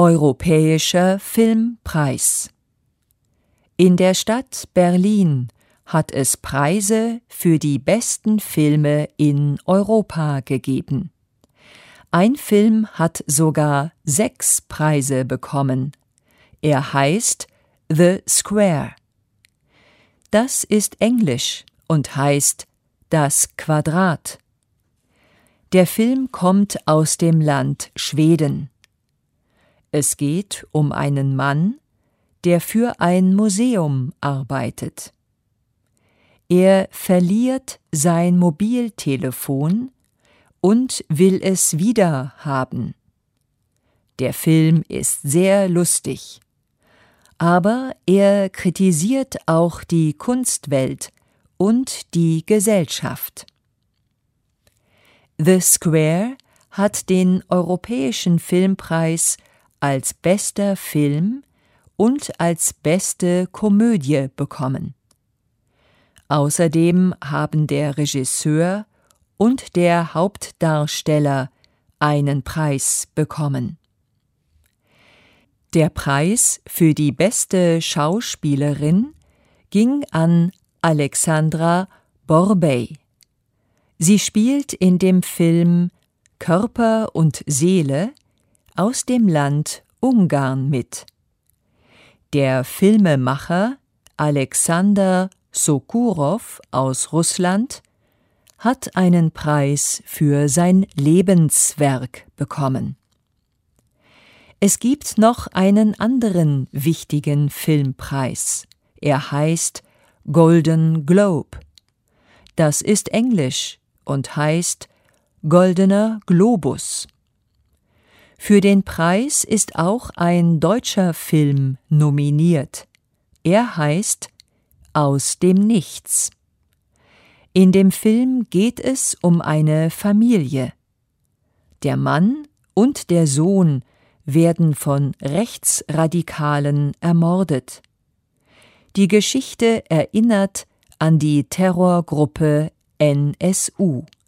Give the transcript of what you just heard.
Europäischer Filmpreis. In der Stadt Berlin hat es Preise für die besten Filme in Europa gegeben. Ein Film hat sogar 6 Preise bekommen. Er heißt The Square. Das ist Englisch und heißt Das Quadrat. Der Film kommt aus dem Land Schweden. Es geht um einen Mann, der für ein Museum arbeitet. Er verliert sein Mobiltelefon und will es wieder haben. Der Film ist sehr lustig, aber er kritisiert auch die Kunstwelt und die Gesellschaft. The Square hat den Europäischen Filmpreis als bester Film und als beste Komödie bekommen. Außerdem haben der Regisseur und der Hauptdarsteller einen Preis bekommen. Der Preis für die beste Schauspielerin ging an Alexandra Borbély. Sie spielt in dem Film Körper und Seele aus dem Land Ungarn mit. Der Filmemacher Alexander Sokurov aus Russland hat einen Preis für sein Lebenswerk bekommen. Es gibt noch einen anderen wichtigen Filmpreis. Er heißt Golden Globe. Das ist Englisch und heißt Goldener Globus. Für den Preis ist auch ein deutscher Film nominiert. Er heißt Aus dem Nichts. In dem Film geht es um eine Familie. Der Mann und der Sohn werden von Rechtsradikalen ermordet. Die Geschichte erinnert an die Terrorgruppe NSU.